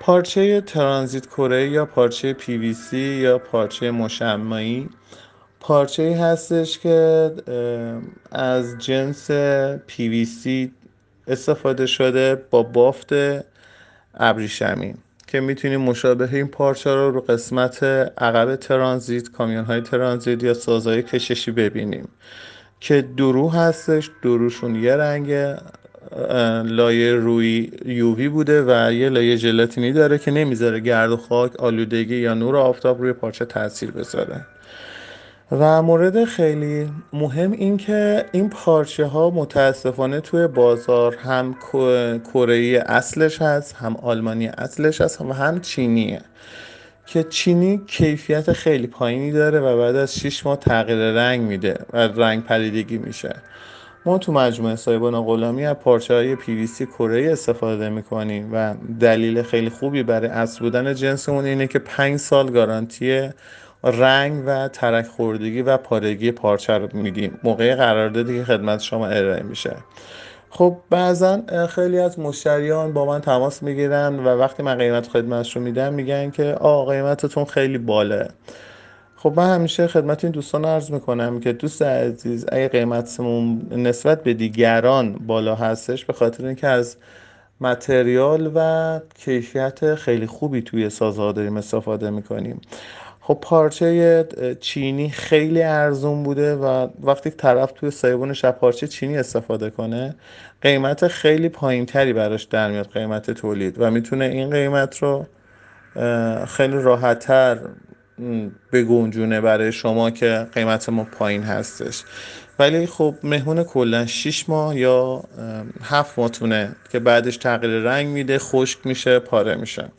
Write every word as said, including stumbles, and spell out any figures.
پارچه ترانزیت کره یا پارچه پی وی سی یا پارچه مشمعی پارچه‌ای هستش که از جنس پی وی سی استفاده شده با بافت ابریشمی که میتونیم مشابه این پارچه رو رو قسمت عقب ترانزیت، کامیون های ترانزیت یا سازهای کششی ببینیم که درو هستش. دروشون یه رنگ، لایه روی یووی بوده و یه لایه ژلاتینی داره که نمیذاره گرد و خاک، آلودگی یا نور آفتاب روی پارچه تاثیر بذاره. و مورد خیلی مهم این که این پارچه ها متاسفانه توی بازار هم کره‌ای اصلش هست، هم آلمانی اصلش هست و هم چینیه که چینی کیفیت خیلی پایینی داره و بعد از شش ماه تغییر رنگ میده و رنگ پریدگی میشه. ما تو مجموعه صاحبان غلامی از پارچه های پی وی سی کره‌ای استفاده میکنیم و دلیل خیلی خوبی برای اصل بودن جنسمون اینه که پنج سال گارانتی رنگ و ترک خوردگی و پارگی پارچه رو میدیم موقع قراردادی که خدمت شما ارائه میشه. خب بعضا خیلی از مشتریان با من تماس میگیرن و وقتی من قیمت خدمتش رو میدم میگن که آقا قیمتتون خیلی باله. خب من همیشه خدمت این دوستان عرض میکنم که دوست عزیز، اگه قیمتمون نسبت به دیگران بالا هستش به خاطر اینکه از متریال و کیفیت خیلی خوبی توی سازها داریم استفاده میکنیم. خب پارچه چینی خیلی ارزون بوده و وقتی طرف توی سایبونش از پارچه چینی استفاده کنه قیمت خیلی پایین تری براش در میاد، قیمت تولید، و میتونه این قیمت رو خیلی راحت‌تر بگنجونه برای شما که قیمت ما پایین هستش. ولی خب مهمون کلا شش ماه یا هفت ماه تونه که بعدش تغییر رنگ میده، خشک میشه، پاره میشه.